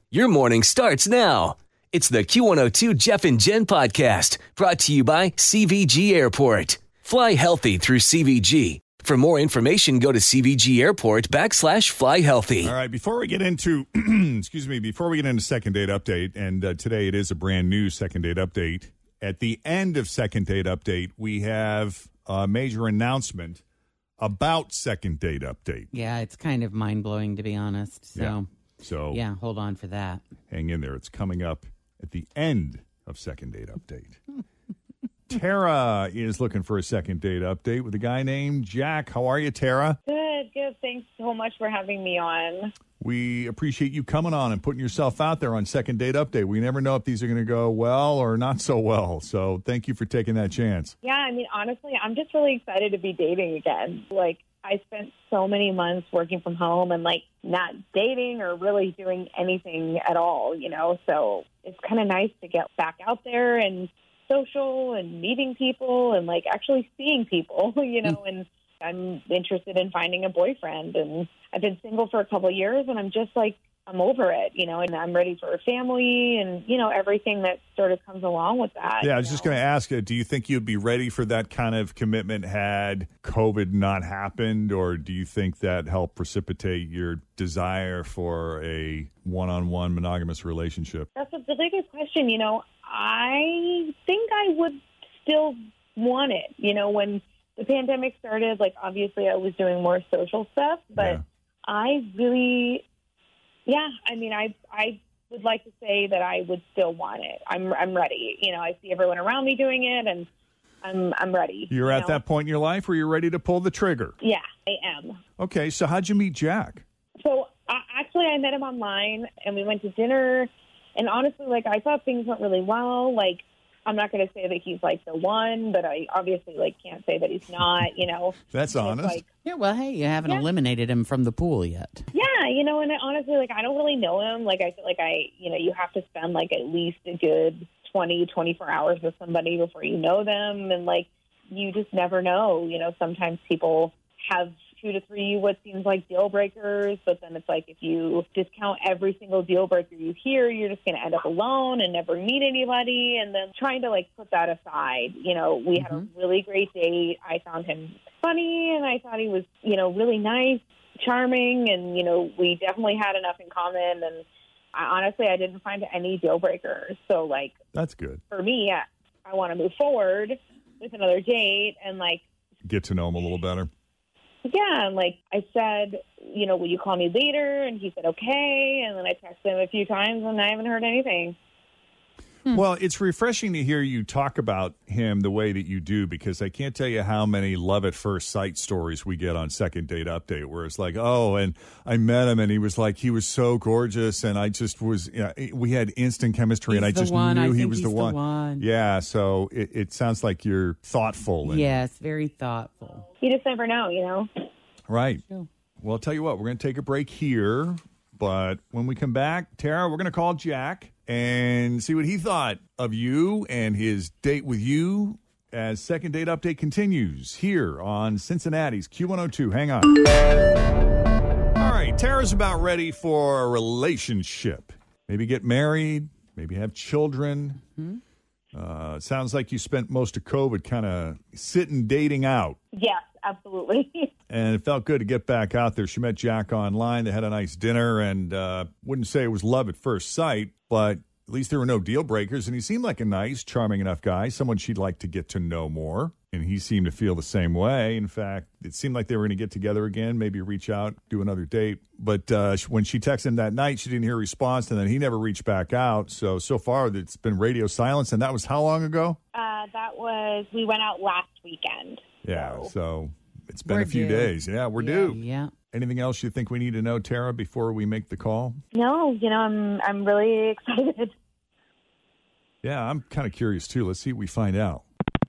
Your morning starts now. It's the Q102 Jeff and Jen podcast brought to you by CVG Airport. Fly healthy through CVG. For more information, go to CVG Airport /fly healthy. All right, before we get into, before we get into Second Date Update, and today it is a brand new Second Date Update. At the end of Second Date Update, we have a major announcement about Second Date Update. Yeah, it's kind of mind-blowing, to be honest. So yeah, hold on for that. Hang in there. It's coming up at the end of Second Date Update. Tara is looking for a Second Date Update with a guy named Jack. How are you, Tara? Good. Thanks so much for having me on. We appreciate you coming on and putting yourself out there on Second Date Update. We never know if these are going to go well or not so well. So thank you for taking that chance. Yeah, I mean, honestly, I'm just really excited to be dating again. Like, I spent so many months working from home and, like, not dating or really doing anything at all, you know? So it's kind of nice to get back out there and social and meeting people and, like, actually seeing people, you know? And I'm interested in finding a boyfriend. And I've been single for a couple of years, and I'm just, like, I'm over it, you know, and I'm ready for a family and, you know, everything that sort of comes along with that. Yeah, I was just going to ask you, do you think you'd be ready for that kind of commitment had COVID not happened, or do you think that helped precipitate your desire for a one-on-one monogamous relationship? That's a really good question. You know, I think I would still want it. You know, when the pandemic started, like, obviously I was doing more social stuff, but I really... Yeah, I mean, I would like to say that I would still want it. I'm ready. You know, I see everyone around me doing it, and I'm ready. You're at that point in your life where you're ready to pull the trigger. Yeah, I am. Okay, so how'd you meet Jack? So actually, I met him online, and we went to dinner. And honestly, like, I thought things went really well. Like, I'm not going to say that he's, like, the one, but I obviously, like, can't say that he's not, you know. That's honest. Like, Yeah, well, hey, you haven't eliminated him from the pool yet. yeah, you know, and honestly, like, I don't really know him. Like, I feel like you have to spend, like, at least a good 24 hours with somebody before you know them. And, like, you just never know. You know, sometimes people have 2 to 3 what seems like deal breakers, but then it's like if you discount every single deal breaker you hear, you're just going to end up alone and never meet anybody. And then trying to, like, put that aside, you know, we had a really great date. I found him funny, and I thought he was, you know, really nice, charming, and, you know, we definitely had enough in common. And honestly, I didn't find any deal breakers. So, like, that's good. For me, I want to move forward with another date and, like, get to know him a little better. Yeah, and, like, I said, you know, will you call me later? And he said, okay. And then I texted him a few times, and I haven't heard anything. Well, it's refreshing to hear you talk about him the way that you do, because I can't tell you how many love at first sight stories we get on Second Date Update where it's like, oh, and I met him and he was so gorgeous, and I just was, we had instant chemistry, and I just knew he was the one. Yeah, so it sounds like you're thoughtful. Yes, very thoughtful. You just never know, you know? Right. Sure. Well, I'll tell you what, we're going to take a break here, but when we come back, Tara, we're going to call Jack and see what he thought of you and his date with you as Second Date Update continues here on Cincinnati's Q102. Hang on. All right, Tara's about ready for a relationship. Maybe get married, maybe have children. Sounds like you spent most of COVID kind of sitting, dating out. Yes, absolutely. And it felt good to get back out there. She met Jack online. They had a nice dinner, and wouldn't say it was love at first sight, but at least there were no deal breakers. And he seemed like a nice, charming enough guy, someone she'd like to get to know more. And he seemed to feel the same way. In fact, it seemed like they were going to get together again, maybe reach out, do another date. But when she texted him that night, she didn't hear a response, and then he never reached back out. So far, it's been radio silence. And that was how long ago? We went out last weekend. Yeah, so it's been a few days. Yeah, we're due. Yeah. Anything else you think we need to know, Tara, before we make the call? No, you know, I'm really excited. Yeah, I'm kind of curious, too. Let's see what we find out.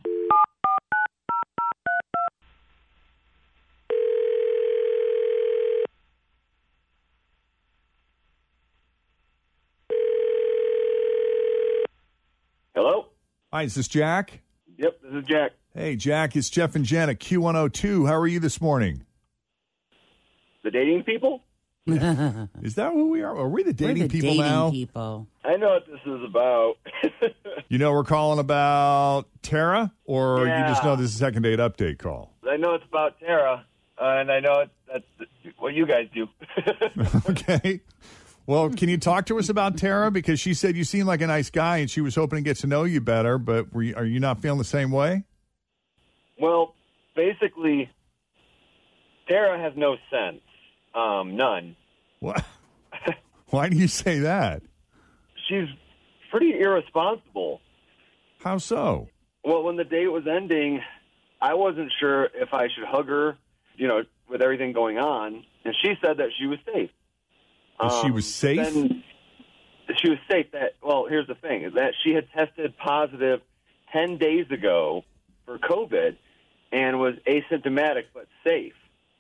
Hello? Hi, is this Jack? Yep, this is Jack. Hey, Jack, it's Jeff and Jen at Q102. How are you this morning? The dating people? Is that who we are? Are we the dating We're the people dating now? people. I know what this is about. You know we're calling about Tara, or you just know this is a second date update call? I know it's about Tara, and I know that's what you guys do. Okay. Well, can you talk to us about Tara? Because she said you seem like a nice guy, and she was hoping to get to know you better, but are you not feeling the same way? Well, basically, Tara has no sense. None. What? Why do you say that? She's pretty irresponsible. How so? Well, when the date was ending, I wasn't sure if I should hug her, with everything going on, and she said that she was safe. She was safe? Then she was safe. Here's the thing, is that she had tested positive 10 days ago for COVID and was asymptomatic but safe.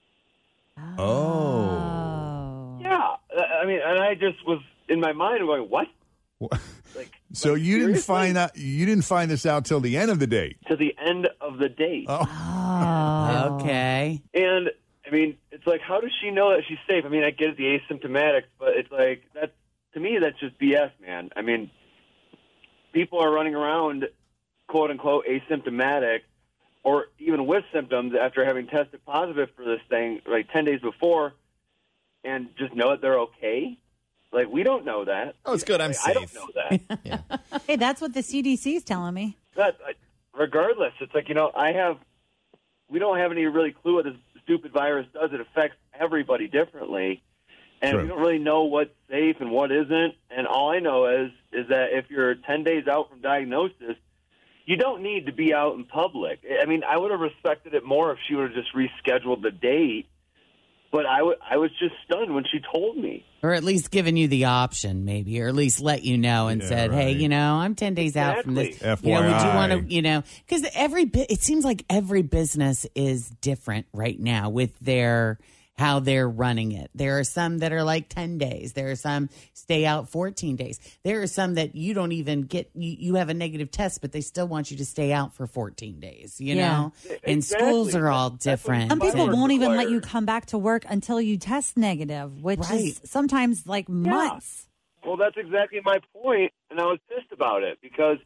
Oh. Yeah. I mean, and I just was in my mind going, what? So you didn't find out? You didn't find this out till the end of the date? To the end of the date. Oh. Okay. And, I mean, it's like, how does she know that she's safe? I mean, I get it, the asymptomatics, but it's like, to me, that's just BS, man. I mean, people are running around, quote-unquote, asymptomatic, or even with symptoms after having tested positive for this thing, like 10 days before, and just know that they're okay. Like, we don't know that. Oh, it's good. I'm safe. I don't know that. Yeah. Hey, that's what the CDC is telling me. Regardless, it's like, we don't have any really clue what this stupid virus does. It affects everybody differently. And True. we don't really know what's safe and what isn't. And all I know is that if you're 10 days out from diagnosis, you don't need to be out in public. I mean, I would have respected it more if she would have just rescheduled the date. But I was just stunned when she told me. Or at least given you the option, maybe, or at least let you know and said, right. hey, I'm 10 days out from this. FYI. Would you want to, because it seems like every business is different right now with how they're running it. There are some that are like 10 days. There are some stay out 14 days. There are some that you don't even get, you have a negative test, but they still want you to stay out for 14 days, know? And schools are all different. Some people Virus won't even let required. you come back to work until you test negative, which Right. is sometimes like months. Well, that's exactly my point, and I was pissed about it because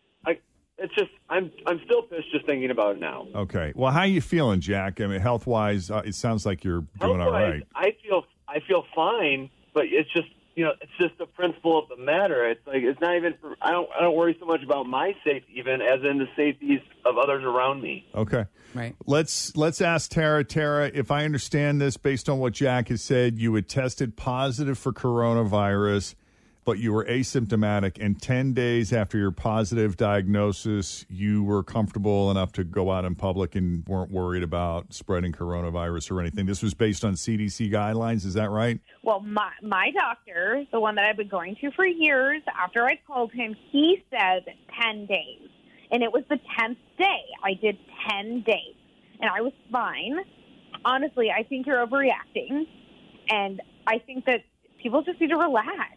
I'm still pissed just thinking about it now. Okay. Well, how are you feeling, Jack? I mean, health-wise, it sounds like you're doing all right. I feel fine, but it's just it's just the principle of the matter. It's like it's not even. I don't worry so much about my safety, even as in the safeties of others around me. Okay. Right. Let's ask Tara. Tara, if I understand this, based on what Jack has said, you had tested positive for coronavirus, but you were asymptomatic, and 10 days after your positive diagnosis, you were comfortable enough to go out in public and weren't worried about spreading coronavirus or anything. This was based on CDC guidelines, is that right? Well, my doctor, the one that I've been going to for years, after I called him, he said 10 days. And it was the 10th day. I did 10 days. And I was fine. Honestly, I think you're overreacting. And I think that people just need to relax.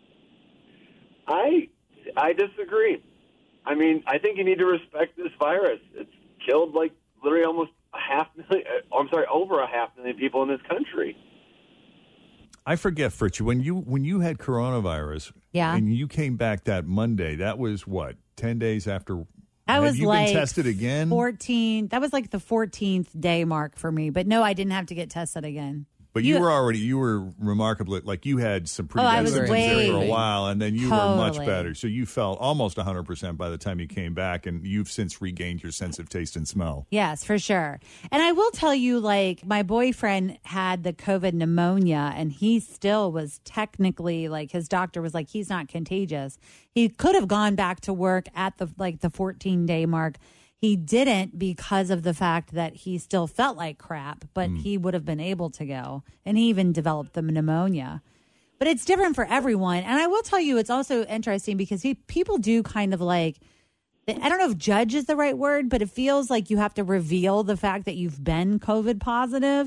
I disagree. I mean, I think you need to respect this virus. It's killed like literally almost over 500,000 people in this country. I forget, Fritchie, when you had coronavirus, and you came back that Monday, that was what, 10 days after? That was you been tested again? 14. That was like the 14th day mark for me. But no, I didn't have to get tested again. But you were remarkably, like you had some pretty I bad was symptoms way- there for a while, and then you were much Totally. better. So you felt almost 100% by the time you came back, and you've since regained your sense of taste and smell. Yes, for sure. And I will tell you, like, my boyfriend had the COVID pneumonia, and he still was technically, like, his doctor was like, he's not contagious. He could have gone back to work at the 14-day mark. He didn't because of the fact that he still felt like crap, but he would have been able to go. And he even developed the pneumonia. But it's different for everyone. And I will tell you, it's also interesting because people do kind of like, I don't know if judge is the right word, but it feels like you have to reveal the fact that you've been COVID positive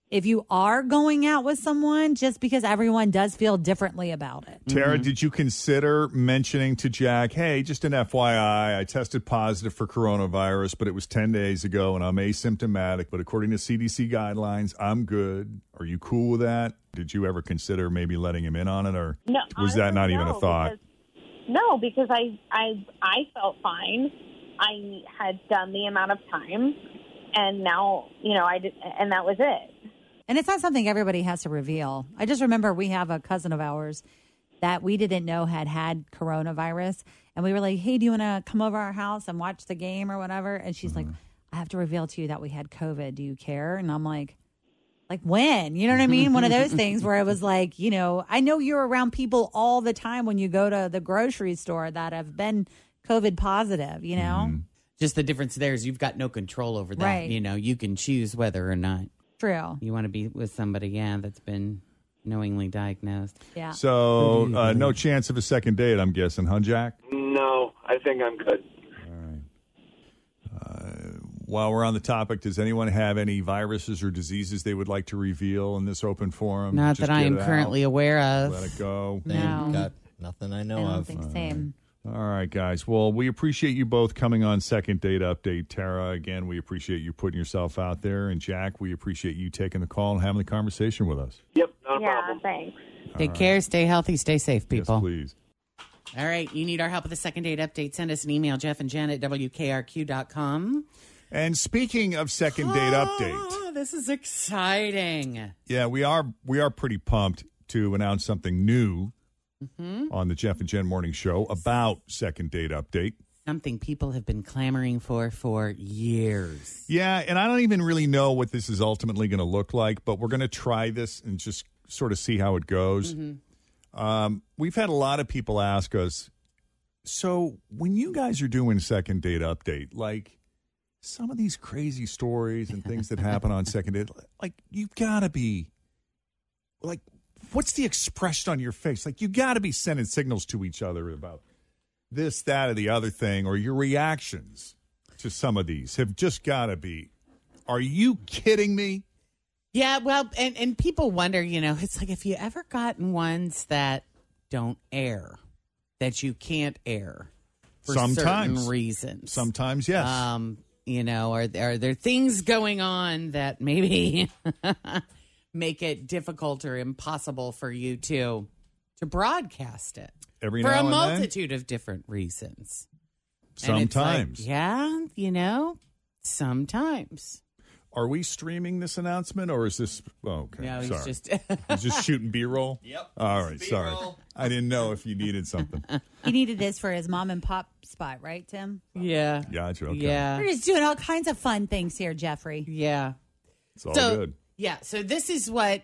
if you are going out with someone, just because everyone does feel differently about it. Tara, did you consider mentioning to Jack, hey, just an FYI, I tested positive for coronavirus, but it was 10 days ago and I'm asymptomatic, but according to CDC guidelines, I'm good. Are you cool with that? Did you ever consider maybe letting him in on it, or No, was that not even a honestly, thought? Because I felt fine. I had done the amount of time, and now, I did, and that was it. And it's not something everybody has to reveal. I just remember we have a cousin of ours that we didn't know had coronavirus. And we were like, hey, do you want to come over our house and watch the game or whatever? And she's like, I have to reveal to you that we had COVID. Do you care? And I'm like when? You know what I mean? One of those things where it was like, I know you're around people all the time when you go to the grocery store that have been COVID positive, Just the difference there is you've got no control over that. Right. You can choose whether or not True. you want to be with somebody, that's been knowingly diagnosed. Yeah. So no chance of a second date, I'm guessing, huh, Jack? No, I think I'm good. While we're on the topic, does anyone have any viruses or diseases they would like to reveal in this open forum? Not Just that I get am it currently out. aware of. Let it go. No. Got nothing I know I don't of. think same. All right, guys. Well, we appreciate you both coming on Second Date Update. Tara, again, we appreciate you putting yourself out there. And Jack, we appreciate you taking the call and having the conversation with us. Yep, not a Yeah, problem. thanks. Take care, stay healthy, stay safe, people. Yes, please. All right, you need our help with the Second Date Update. Send us an email, Jeff and Jen at WKRQ.com. And speaking of Second Date Update, Oh, this is exciting. yeah, we are pretty pumped to announce something new on the Jeff and Jen Morning Show about Second Date Update. Something people have been clamoring for years. Yeah, and I don't even really know what this is ultimately going to look like, but we're going to try this and just sort of see how it goes. We've had a lot of people ask us, so when you guys are doing Second Date Update, like some of these crazy stories and things that happen on Second Date, like you've got to be, like, what's the expression on your face? Like you got to be sending signals to each other about this, that, or the other thing, or your reactions to some of these have just got to be, are you kidding me? Yeah, well, and people wonder, it's like if you ever gotten ones that don't air, that you can't air for certain reasons. Sometimes, yes. Are there things going on that maybe make it difficult or impossible for you to broadcast it Every for now a and then? multitude of different reasons? And it's Sometimes. like, sometimes. Are we streaming this announcement, or is this? Oh, okay. No, he's sorry. just He's just shooting B-roll? Yep. All right, sorry. I didn't know if you needed something. He needed this for his mom and pop spot, right, Tim? yeah. Gotcha, okay. Yeah. We're just doing all kinds of fun things here, Jeffrey. Yeah. It's all So, good. yeah, so this is what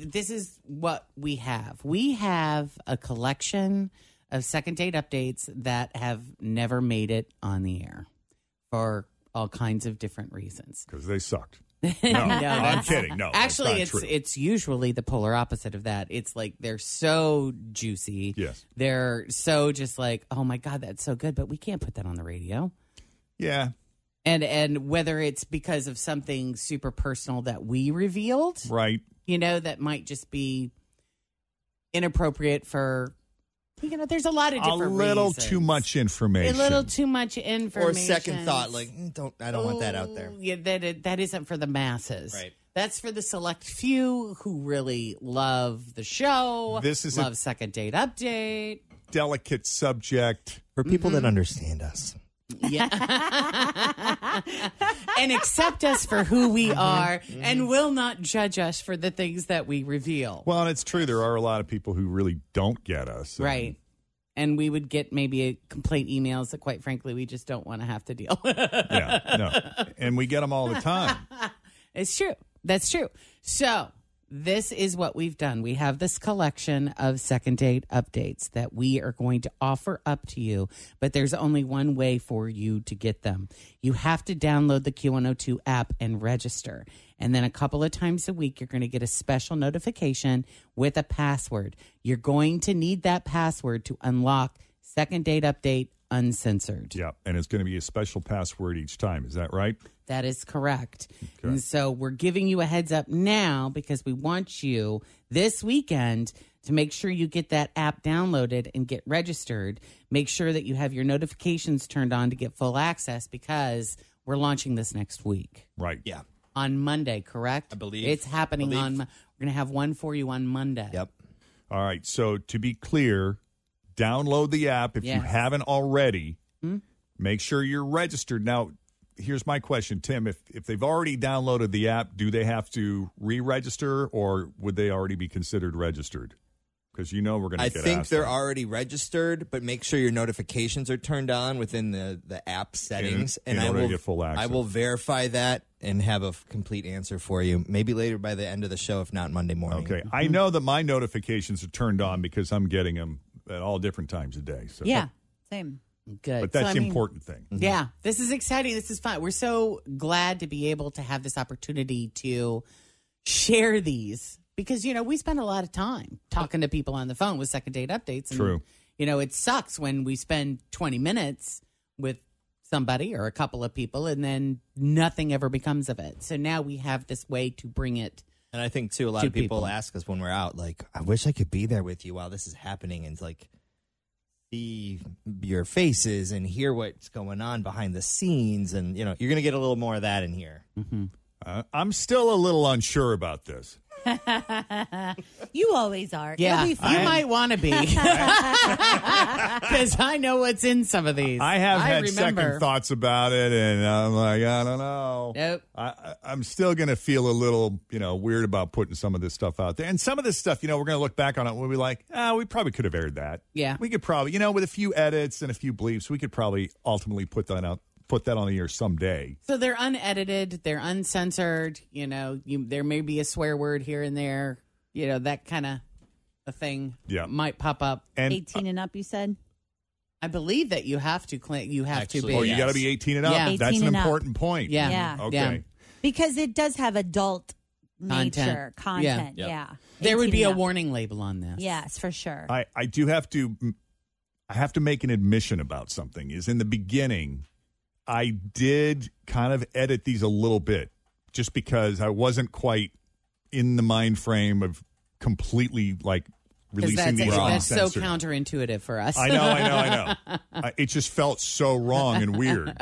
we have. We have a collection of Second Date Updates that have never made it on the air for all kinds of different reasons. Because they sucked. No, I'm that's- kidding. No, that's Actually, not true. it's usually the polar opposite of that. It's like they're so juicy. Yes. They're so just like, oh my God, that's so good, but we can't put that on the radio. Yeah. And whether it's because of something super personal that we revealed, Right. that might just be inappropriate for, there's a lot of different A little reasons. too much information. A little too much information. Or a second thought, like, I don't want that out there. Yeah, that isn't for the masses. Right. That's for the select few who really love the show. This is love Second Date Update. Delicate subject. For people that understand us. Yeah. And accept us for who we are and will not judge us for the things that we reveal. Well, and it's true. There are a lot of people who really don't get us. Right. And we would get maybe complaint emails that, quite frankly, we just don't want to have to deal with. Yeah, no. And we get them all the time. It's true. That's true. So this is what we've done. We have this collection of Second Date Updates that we are going to offer up to you, but there's only one way for you to get them. You have to download the Q102 app and register. And then a couple of times a week, you're going to get a special notification with a password. You're going to need that password to unlock Second Date Update uncensored. Yeah, and it's going to be a special password each time. Is that right? That is correct. Okay. And so we're giving you a heads up now because we want you this weekend to make sure you get that app downloaded and get registered. Make sure that you have your notifications turned on to get full access because we're launching this next week. Right. Yeah. On Monday, correct? I believe. It's happening on, we're going to have one for you on Monday. Yep. All right. So to be clear, download the app if you Yes. haven't already. Make sure you're registered. Now, here's my question, Tim. If they've already downloaded the app, do they have to re-register or would they already be considered registered? Because we're going to I get think asked they're that. already registered, but make sure your notifications are turned on within the app settings. in I order will to get full access. I will verify that and have a complete answer for you. Maybe later by the end of the show, if not Monday morning. Okay. I know that my notifications are turned on because I'm getting them at all different times of day. So. Yeah, same. Good. But that's So, I the mean, important thing. Yeah, this is exciting. This is fun. We're so glad to be able to have this opportunity to share these because, we spend a lot of time talking to people on the phone with second date updates. And, True. It sucks when we spend 20 minutes with somebody or a couple of people and then nothing ever becomes of it. So now we have this way to bring it. And I think, too, a lot To of people people. ask us when we're out, like, I wish I could be there with you while this is happening and, like, see your faces and hear what's going on behind the scenes. And, you're going to get a little more of that in here. I'm still a little unsure about this. You always are. Yeah, It'll be you fun. might want to be. Because I know what's in some of these. I have had remember. second thoughts about it, and I'm like, I don't know. Nope. I'm still going to feel a little, weird about putting some of this stuff out there. And some of this stuff, we're going to look back on it and we'll be like, we probably could have aired that. Yeah. We could probably, with a few edits and a few bleeps, we could probably ultimately put that on the air someday. So they're unedited, they're uncensored. There may be a swear word here and there. That kind of a thing. Yeah. Might pop up. And 18 and up, you said? I believe that you have to click. You have to Actually, be. you yes. got to be 18 and up. Yeah. That's 18 an and up. important point. Yeah. Yeah. Okay. Yeah. Because it does have adult nature, Content. content. Yep. Yeah. There would 18 be a and up. warning label on this. Yes, for sure. I do have to. I have to make an admission about something. Is in the beginning, I did kind of edit these a little bit, just because I wasn't quite in the mind frame of completely releasing these That's so uncensored. counterintuitive for us. I know. It just felt so wrong and weird.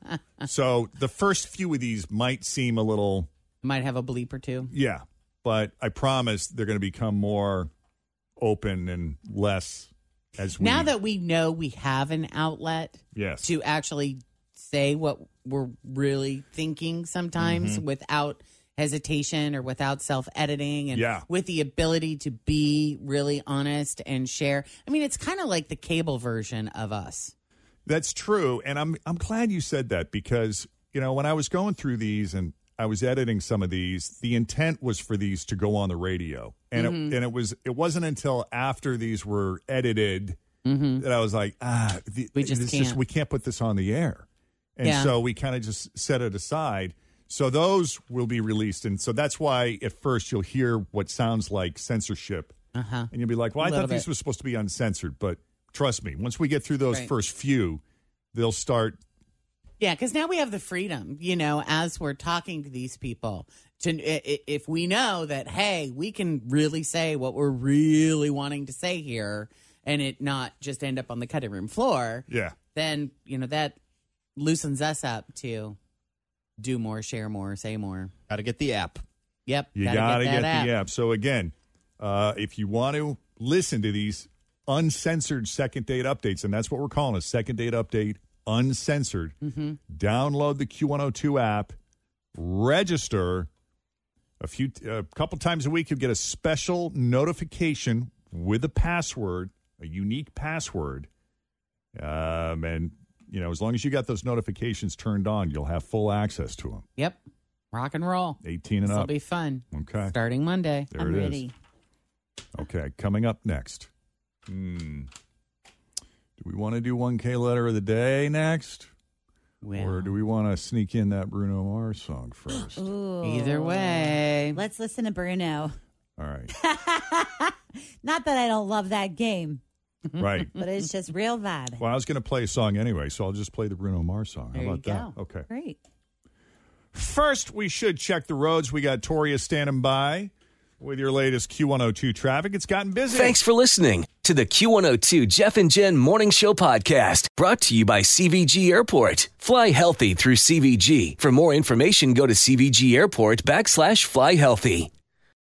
So the first few of these might seem a little, Might have a bleep or two. yeah, but I promise they're going to become more open and less as we. Now that we know we have an outlet Yes. to actually say what we're really thinking sometimes without hesitation or without self-editing and Yeah. with the ability to be really honest and share. I mean, it's kind of like the cable version of us. That's true, and I'm glad you said that because when I was going through these and I was editing some of these, the intent was for these to go on the radio, and it wasn't until after these were edited that I was like, We just can't. we can't put this on the air, and Yeah. so we kind of just set it aside. So those will be released, and so that's why at first you'll hear what sounds like censorship, and you'll be like, "Well, I A thought little these bit. were supposed to be uncensored," but trust me, once we get through those Right. first few, they'll start. Yeah, because now we have the freedom, as we're talking to these people, if we know that, hey, we can really say what we're really wanting to say here and it not just end up on the cutting room floor, Yeah. then, that loosens us up to do more, share more, say more. Got to get the app. Yep. You got to get that the app. So, again, if you want to listen to these uncensored second date updates, and that's what we're calling a second date update, uncensored, download the Q102 app, register. A couple times a week, you'll get a special notification with a password, a unique password. And, as long as you got those notifications turned on, you'll have full access to them. Yep. Rock and roll. 18 and This'll up. be fun. Okay. Starting Monday. There I'm it is. ready. Okay, coming up next. Do we want to do 1K letter of the day next? Well, Or do we want to sneak in that Bruno Mars song first? Ooh. either way. Let's listen to Bruno. All right. Not that I don't love that game. Right. But it's just real vibing. Well, I was going to play a song anyway, so I'll just play the Bruno Mars song. There How about you that? go. Okay. Great. First, we should check the roads. We got Toria standing by with your latest Q102 traffic. It's gotten busy. Thanks for listening to the Q102 Jeff and Jen Morning Show podcast, brought to you by CVG Airport. Fly healthy through CVG. For more information, go to CVG Airport /fly healthy.